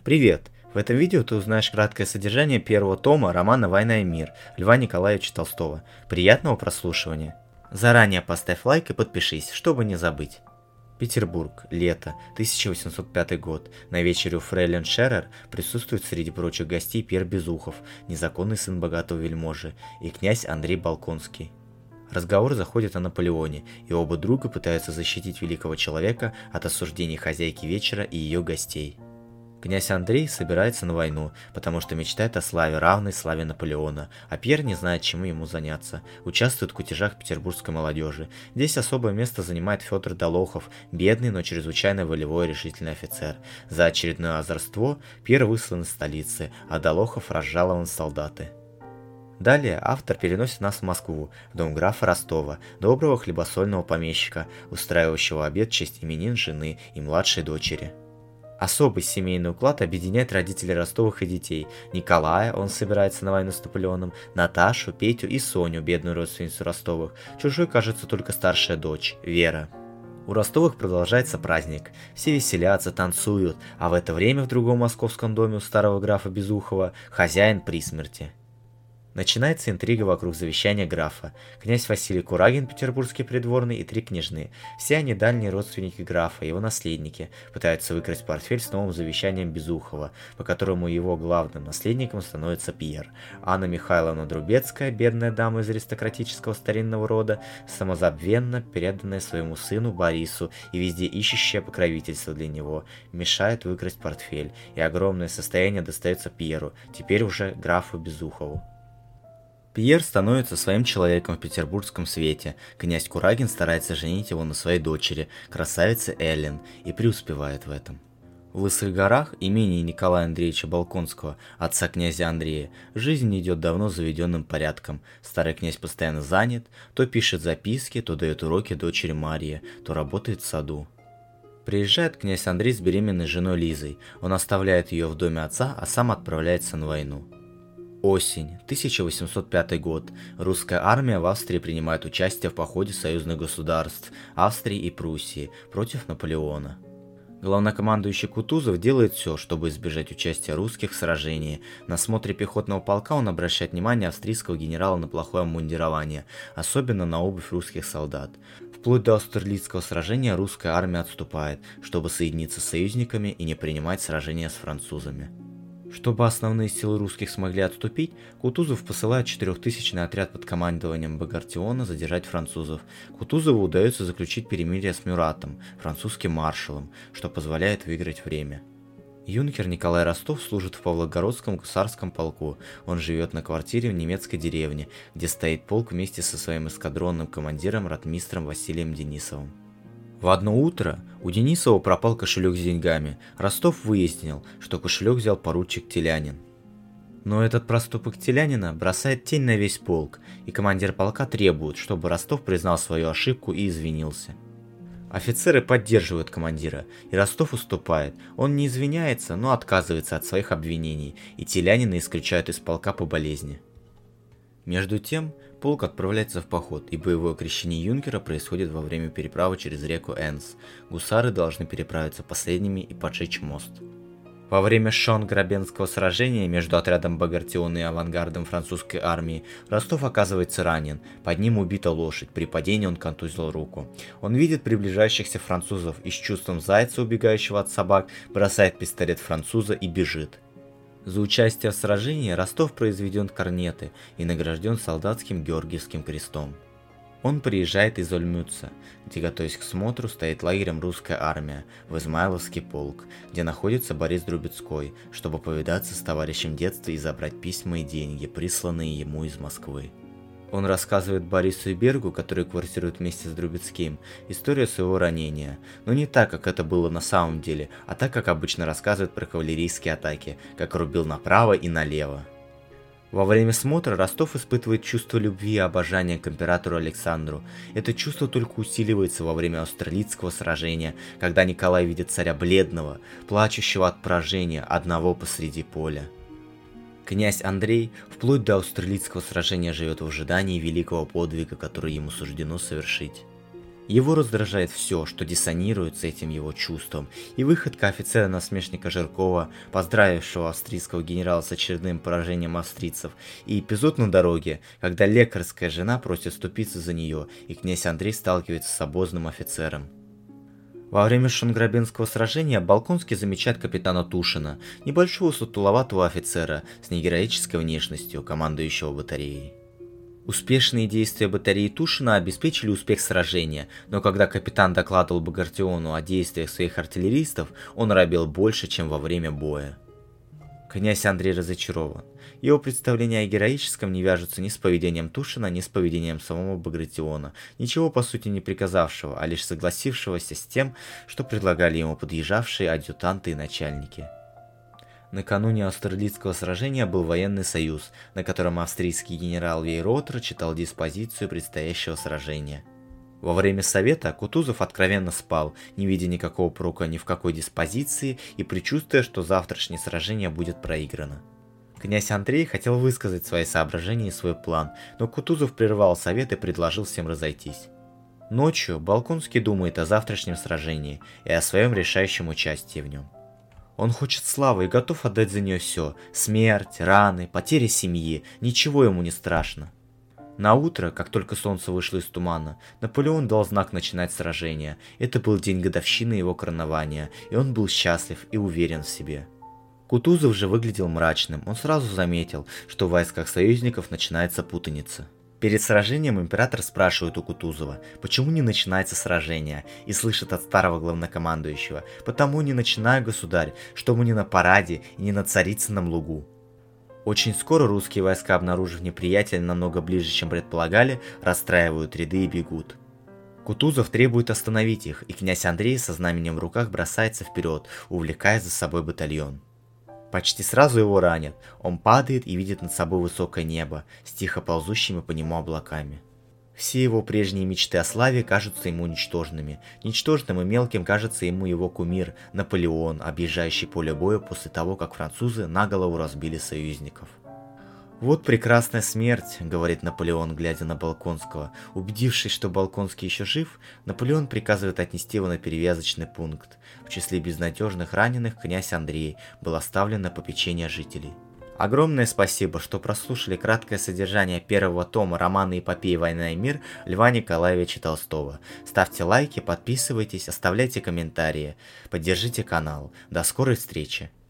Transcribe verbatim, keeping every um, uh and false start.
Привет! В этом видео ты узнаешь краткое содержание первого тома романа «Война и мир» Льва Николаевича Толстого. Приятного прослушивания! Заранее поставь лайк и подпишись, чтобы не забыть. Петербург. Лето. тысяча восемьсот пятый год. На вечере у фрейлин Шерер присутствует среди прочих гостей Пьер Безухов, незаконный сын богатого вельможи, и князь Андрей Болконский. Разговор заходит о Наполеоне, и оба друга пытаются защитить великого человека от осуждений хозяйки вечера и ее гостей. Князь Андрей собирается на войну, потому что мечтает о славе, равной славе Наполеона, а Пьер не знает, чем ему заняться, участвует в кутежах петербургской молодежи. Здесь особое место занимает Федор Долохов, бедный, но чрезвычайно волевой и решительный офицер. За очередное озорство Пьер выслан из столицы, а Долохов разжалован в солдаты. Далее автор переносит нас в Москву, в дом графа Ростова, доброго хлебосольного помещика, устраивающего обед в честь именин жены и младшей дочери. Особый семейный уклад объединяет родителей Ростовых и детей. Николая, он собирается на войну с Наполеоном, Наташу, Петю и Соню, бедную родственницу Ростовых. Чужой, кажется, только старшая дочь, Вера. У Ростовых продолжается праздник. Все веселятся, танцуют, а в это время в другом московском доме у старого графа Безухова хозяин при смерти. Начинается интрига вокруг завещания графа. Князь Василий Курагин, петербургский придворный, и три княжны. Все они дальние родственники графа, его наследники, пытаются выкрасть портфель с новым завещанием Безухова, по которому его главным наследником становится Пьер. Анна Михайловна Друбецкая, бедная дама из аристократического старинного рода, самозабвенно переданная своему сыну Борису и везде ищущая покровительство для него, мешает выкрасть портфель, и огромное состояние достается Пьеру, теперь уже графу Безухову. Пьер становится своим человеком в петербургском свете. Князь Курагин старается женить его на своей дочери, красавице Эллен, и преуспевает в этом. В Лысых горах, имении Николая Андреевича Болконского, отца князя Андрея, жизнь идет давно заведенным порядком. Старый князь постоянно занят, то пишет записки, то дает уроки дочери Марии, то работает в саду. Приезжает князь Андрей с беременной женой Лизой. Он оставляет ее в доме отца, а сам отправляется на войну. Осень, тысяча восемьсот пятый год. Русская армия в Австрии принимает участие в походе союзных государств Австрии и Пруссии против Наполеона. Главнокомандующий Кутузов делает все, чтобы избежать участия русских в сражении. На смотре пехотного полка он обращает внимание австрийского генерала на плохое обмундирование, особенно на обувь русских солдат. Вплоть до Аустерлицкого сражения русская армия отступает, чтобы соединиться с союзниками и не принимать сражения с французами. Чтобы основные силы русских смогли отступить, Кутузов посылает четырехтысячный отряд под командованием Багратиона задержать французов. Кутузову удается заключить перемирие с Мюратом, французским маршалом, что позволяет выиграть время. Юнкер Николай Ростов служит в Павлогородском гусарском полку. Он живет на квартире в немецкой деревне, где стоит полк вместе со своим эскадронным командиром ротмистром Василием Денисовым. В одно утро у Денисова пропал кошелек с деньгами. Ростов выяснил, что кошелек взял поручик Телянин. Но этот проступок Телянина бросает тень на весь полк, и командир полка требует, чтобы Ростов признал свою ошибку и извинился. Офицеры поддерживают командира, и Ростов уступает. Он не извиняется, но отказывается от своих обвинений, и Телянина исключают из полка по болезни. Между тем, полк отправляется в поход, и боевое крещение юнкера происходит во время переправы через реку Энс. Гусары должны переправиться последними и поджечь мост. Во время Шон-Грабенского сражения между отрядом Багратиона и авангардом французской армии Ростов оказывается ранен, под ним убита лошадь, при падении он контузил руку. Он видит приближающихся французов и с чувством зайца, убегающего от собак, бросает пистолет француза и бежит. За участие в сражении Ростов произведен в корнеты и награжден солдатским Георгиевским крестом. Он приезжает из Ольмюца, где, готовясь к смотру, стоит лагерем русская армия, в Измайловский полк, где находится Борис Друбецкой, чтобы повидаться с товарищем детства и забрать письма и деньги, присланные ему из Москвы. Он рассказывает Борису и Бергу, которые квартируют вместе с Друбецким, историю своего ранения, но не так, как это было на самом деле, а так, как обычно рассказывают про кавалерийские атаки, как рубил направо и налево. Во время смотра Ростов испытывает чувство любви и обожания к императору Александру. Это чувство только усиливается во время Аустерлицкого сражения, когда Николай видит царя бледного, плачущего от поражения, одного посреди поля. Князь Андрей вплоть до Аустерлицкого сражения живет в ожидании великого подвига, который ему суждено совершить. Его раздражает все, что диссонирует с этим его чувством, и выходка офицера-насмешника Жиркова, поздравившего австрийского генерала с очередным поражением австрийцев, и эпизод на дороге, когда лекарская жена просит вступиться за нее, и князь Андрей сталкивается с обозным офицером. Во время Шонграбенского сражения Болконский замечает капитана Тушина, небольшого сутуловатого офицера с негероической внешностью, командующего батареей. Успешные действия батареи Тушина обеспечили успех сражения, но когда капитан докладывал Багратиону о действиях своих артиллеристов, он робел больше, чем во время боя. Князь Андрей разочарован. Его представления о героическом не вяжутся ни с поведением Тушина, ни с поведением самого Багратиона, ничего по сути не приказавшего, а лишь согласившегося с тем, что предлагали ему подъезжавшие адъютанты и начальники. Накануне Аустерлицкого сражения был военный союз, на котором австрийский генерал Вейротер читал диспозицию предстоящего сражения. Во время совета Кутузов откровенно спал, не видя никакого прока ни в какой диспозиции и предчувствуя, что завтрашнее сражение будет проиграно. Князь Андрей хотел высказать свои соображения и свой план, но Кутузов прервал совет и предложил всем разойтись. Ночью Болконский думает о завтрашнем сражении и о своем решающем участии в нем. Он хочет славы и готов отдать за нее все – смерть, раны, потери семьи, ничего ему не страшно. На утро, как только солнце вышло из тумана, Наполеон дал знак начинать сражение. Это был день годовщины его коронования, и он был счастлив и уверен в себе. Кутузов же выглядел мрачным, он сразу заметил, что в войсках союзников начинается путаница. Перед сражением император спрашивает у Кутузова, почему не начинается сражение, и слышит от старого главнокомандующего: «Потому не начинаю, государь, что мы не на параде и не на Царицыном лугу». Очень скоро русские войска, обнаружив неприятеля намного ближе, чем предполагали, расстраивают ряды и бегут. Кутузов требует остановить их, и князь Андрей со знаменем в руках бросается вперед, увлекая за собой батальон. Почти сразу его ранят, он падает и видит над собой высокое небо с тихо ползущими по нему облаками. Все его прежние мечты о славе кажутся ему ничтожными. Ничтожным и мелким кажется ему его кумир Наполеон, объезжающий поле боя после того, как французы на голову разбили союзников. «Вот прекрасная смерть», — говорит Наполеон, глядя на Болконского. Убедившись, что Болконский еще жив, Наполеон приказывает отнести его на перевязочный пункт. В числе безнадежных раненых князь Андрей был оставлен на попечение жителей. Огромное спасибо, что прослушали краткое содержание первого тома романа эпопеи «Война и мир» Льва Николаевича Толстого. Ставьте лайки, подписывайтесь, оставляйте комментарии, поддержите канал. До скорой встречи!